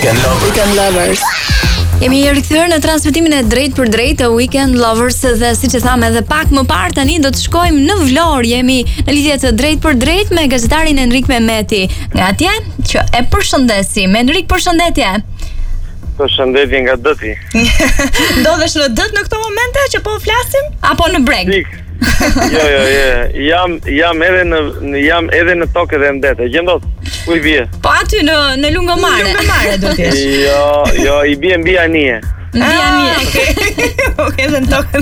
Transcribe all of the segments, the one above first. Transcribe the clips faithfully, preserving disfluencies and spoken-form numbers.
Weekend Lovers. Weekend Lovers. Jemi rikthyer në transmetimin e drejt për drejt të Weekend Lovers dhe siç e thamë edhe pak më parë tani do të shkojmë në Vlorë. Jemi në lidhje të drejt për drejt me gazetarin Enrik Mehmeti. Nga atje që e përshëndesim. Enrik, përshëndetje. Përshëndetje nga dëti. Ndodhesh në dët në këto momente që po flasim apo në breg? Pik. Jo, jo, jo. Jam jam edhe në jam edhe në tokë dhe në det. E gjendot? Ku i bie? Po aty në në lungomare. Në lungomare do të jesh. Jo, jo, i bie mbi anije. Mbi anije. Okej. Okej, edhe në tokë.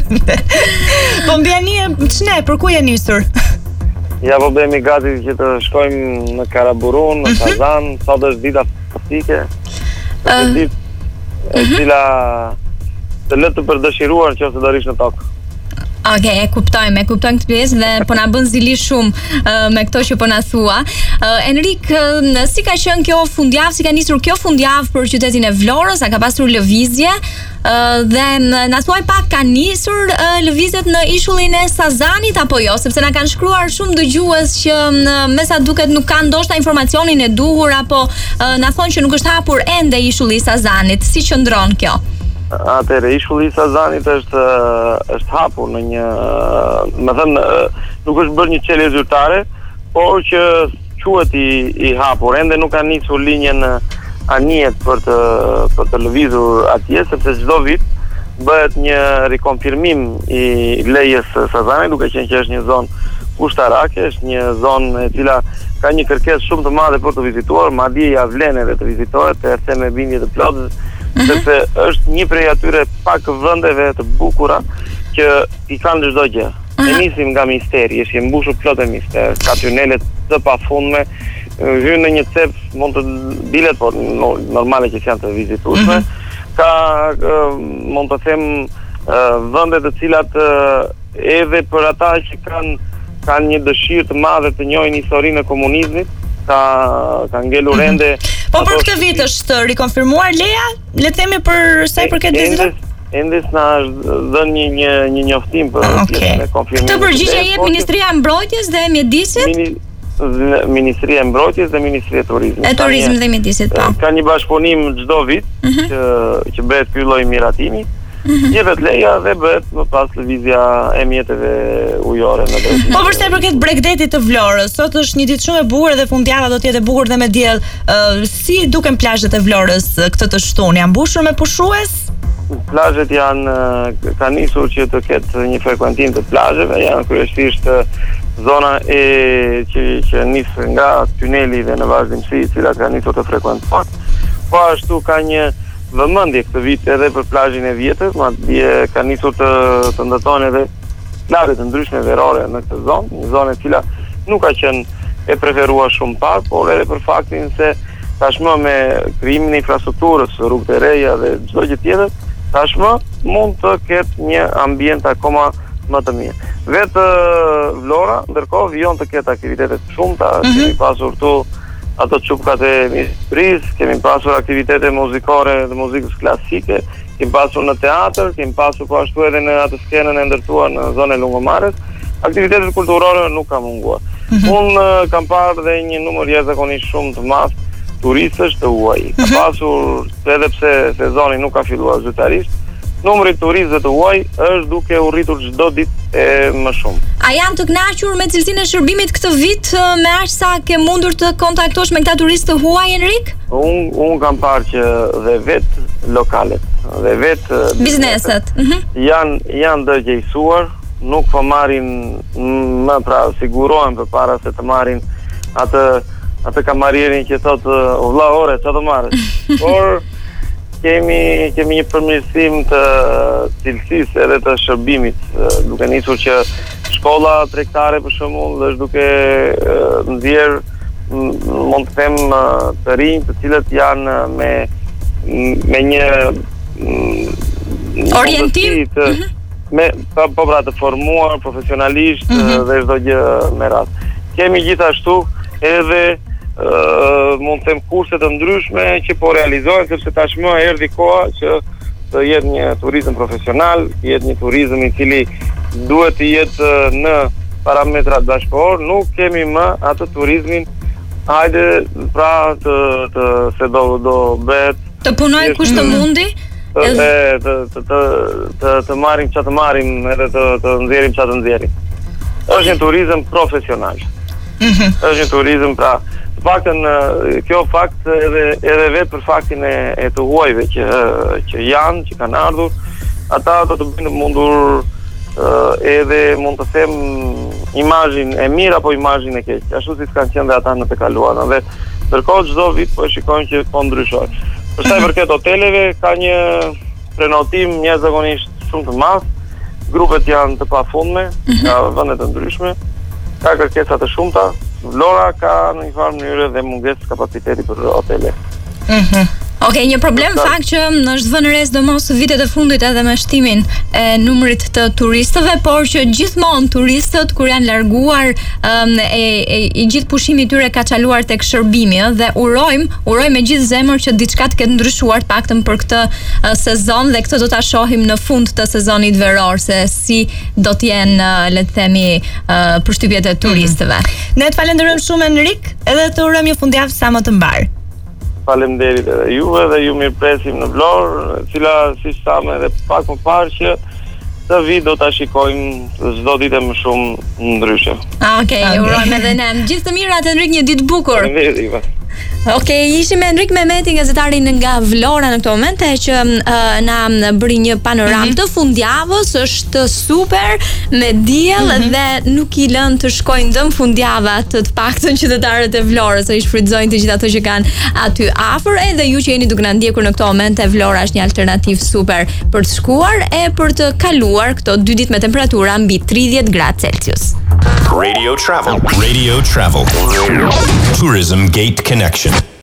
Po mbi anije ç'ne, për ku je nisur? Ja po bëhemi gati që të shkojmë në Karaburun, në Kazan, sot është dita fantastike. Është ditë e cila të lë të përdëshiruar nëse do rish në tokë. Ok, e kuptojmë, e kuptojmë këtë pjesë dhe po na bën zili shumë uh, me këto që po na thua. Uh, Enrik, uh, si ka qenë kjo fundjavë, si ka nisur kjo fundjavë për qytetin e Vlorës, a ka pasur lëvizje? Uh, dhe na thuaj pak, ka nisur uh, lëvizjet në ishullin e Sazanit apo jo? Sepse na kanë shkruar shumë dëgjues që uh, me sa duket nuk kanë ndoshta informacionin e duhur apo uh, na thonë që nuk është hapur ende ishulli i Sazanit. Si qëndron kjo? Atëre, ishulli i Sazanit është është hapur në një, më thënë, nuk është bërë një çelje zyrtare, por që quhet i, i hapur. Ende nuk ka nisur linjën anijet për të për të lëvizur atje, sepse çdo vit bëhet një rikonfirmim i lejes së Sazanit, duke qenë që është një zonë ushtarake, është një zonë e cila ka një kërkesë shumë të madhe për të vizituar, madje ja vlen edhe të vizitohet, të erdhë me bindje të plotë, sepse është një prej atyre pak vendeve të bukura që i kanë çdo gjë. Ne nisim nga misteri, është i mbushur plot me mister, ka tunelet të pafundme, hyn në një cep, mund të bilet, por normale që janë të vizitueshme. Ka mund të them vende të cilat edhe për ata që kanë kanë një dëshirë të madhe të njohin historinë e komunizmit, ka ka ngelur ende. Po për këtë vit është rikonfirmuar leja, le të themi për sa i përket vizitat? Ende s'na është dhënë një një një njoftim për pjesën e konfirmimit. Këtë përgjigje jep Ministria e Mbrojtjes dhe Mjedisit? Ministria e Mbrojtjes dhe Ministria e Turizmit. E Turizmit dhe Mjedisit, po. Ka një bashkëpunim çdo vit që që bëhet ky lloj miratimi. Jepet leja dhe bëhet më pas lëvizja e mjeteve ujore në drejtim. Po përsa i përket Bregdetit të Vlorës, sot është një ditë shumë e bukur dhe fundjava do të jetë e bukur dhe me diell. Uh, si duken plazhet e Vlorës këtë të shtunë? Janë mbushur me pushues? Plazhet janë ka nisur që të ketë një frekuentim të plazheve, janë kryesisht zona e që që nis nga tuneli dhe në vazhdimsi, e cila ka nisur të frekuentohet. Po ashtu ka një vëmendje këtë vit edhe për plazhin e vjetër, madje ka nisur të të ndërtohen edhe plazhe të ndryshme verore në këtë zonë, një zonë e cila nuk ka qenë e preferuar shumë parë, por edhe për faktin se tashmë me krijimin e infrastrukturës, rrugë të reja dhe çdo gjë tjetër, tashmë mund të ketë një ambient akoma më të mirë. Vetë Vlora, ndërkohë vijon të ketë aktivitete të shumta, mm-hmm. kemi pasur këtu ato çupkat e ministrisë, kemi pasur aktivitete muzikore dhe muzikës klasike, kemi pasur në teatr, kemi pasur po ashtu edhe në atë skenën e ndërtuar në zonën e Lungomares. Aktivitetet kulturore nuk ka munguar. Mm-hmm. Unë uh, kam parë dhe një numër jashtëzakonisht shumë të madh turistësh të huaj. Ka mm-hmm. pasur, edhe pse sezoni nuk ka filluar zyrtarisht, numri i turistëve të huaj është duke u rritur çdo ditë e më shumë. A janë të kënaqur me cilësinë e shërbimit këtë vit me aq sa ke mundur të kontaktosh me këta turistë të huaj, Enrik? Unë un kam parë që dhe vet lokalet, dhe vet bizneset, mm-hmm. janë janë dërgjësuar, nuk po marrin më pra sigurohen përpara se të marrin atë atë kamarierin që thotë vëlla ore çfarë do marrësh. Por kemi kemi një përmirësim të cilësisë edhe të shërbimit, duke nisur që shkolla tregtare për shembull është duke nxjerr mund të them të rinj, të cilët janë me me një orientim të, me po pra të formuar profesionalisht mm-hmm. dhe çdo gjë me radhë. Kemi gjithashtu edhe Uh, mund të them kurse të ndryshme që po realizohen, sepse tashmë erdhi koha që të jetë një turizëm profesional, të jetë një turizëm i cili duhet të jetë në parametrat bashkëkohor. Nuk kemi më atë turizmin hajde pra të, të se do do bëhet Të punoj kush të mundi? Të të të të të të marrim çfarë të marrim edhe të të nxjerrim çfarë të nxjerrim. Është një turizëm profesional. Mhm. Është një turizëm pra, të paktën kjo fakt edhe edhe vetë për faktin e, e të huajve që që janë, që kanë ardhur, ata do të bëjnë mundur edhe mund të them imazhin e mirë apo imazhin e keq, ashtu si kanë qenë dhe ata në të kaluara. Dhe ndërkohë çdo vit po e shikojmë që po ndryshon. Për sa i përket hoteleve, ka një prenotim jashtëzakonisht shumë të madh. Grupet janë të pafundme, nga vende të ndryshme, ka kërkesa të shumta. Vlora ka në një farë mënyrë dhe mungesë kapaciteti për hotele. Mhm. Okej, një problem fakt që është vënë re sidomos vitet e fundit edhe me shtimin e numrit të turistëve, por që gjithmonë turistët kur janë larguar um, e, e, i gjithë pushimi i tyre ka çaluar tek shërbimi, ë, dhe urojmë, urojmë me gjithë zemër që diçka të ketë ndryshuar të paktën për këtë uh, sezon, dhe këtë do ta shohim në fund të sezonit veror se si do të jenë uh, le të themi uh, përshtypjet e turistëve. Mm-hmm. Ne të falenderojmë shumë Enrik, edhe të urojmë një fundjavë sa më të mbar. Faleminderit edhe juve dhe ju mirëpresim në Vlorë, e cila siç thamë edhe pak më parë që të vit do ta shikojmë çdo ditë më shumë ndryshe. Okej, okay, urojmë edhe ne. Gjithë të mirat, Enrik, një ditë bukur. Faleminderit juve. Okej, okay, ishim me Enrik Mehmeti, gazetarin nga Vlora në këtë moment, e që uh, na bëri një panoramë mm-hmm. të fundjavës, është super me diell mm-hmm. dhe nuk i lën të shkojnë dëm fundjava të të paktën qytetarët e Vlorës, i shfrytëzojnë të gjithë ato që kanë aty afër, edhe ju që jeni duke na ndjekur në këtë moment, e Vlora është një alternativë super për të shkuar e për të kaluar këto dy ditë me temperatura mbi tridhjetë gradë Celsius. Radio Travel. Radio Travel. Tourism Gate Connection.